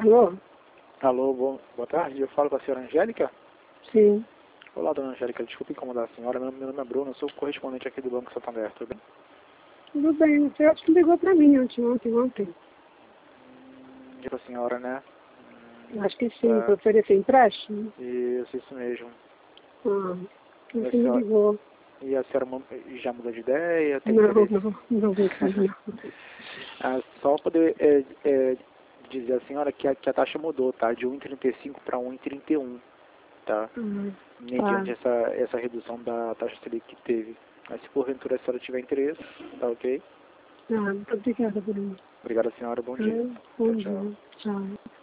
Alô? Alô, boa tarde. Eu falo com a senhora Angélica? Sim. Olá, dona Angélica. Desculpe incomodar a senhora. Meu nome é Bruno. Eu sou correspondente aqui do Banco Santander. Tudo bem? Tudo bem. Você acho que ligou pra mim ontem. Diga a senhora, né? Acho que sim, Tá. para oferecer empréstimo. Isso mesmo. Ah, E você me senhora, ligou. e a senhora já mudou de ideia? Tem Não, interesse? não vou fazer não. Só poder dizer à senhora que a taxa mudou, tá? De 1,35 para 1,31, tá? Mediante essa redução da taxa Selic que teve. Mas se porventura a senhora tiver interesse, tá ok? Muito obrigada, Bruno. Obrigado, senhora. Bom dia. Bom Tchau, tchau. dia. Tchau.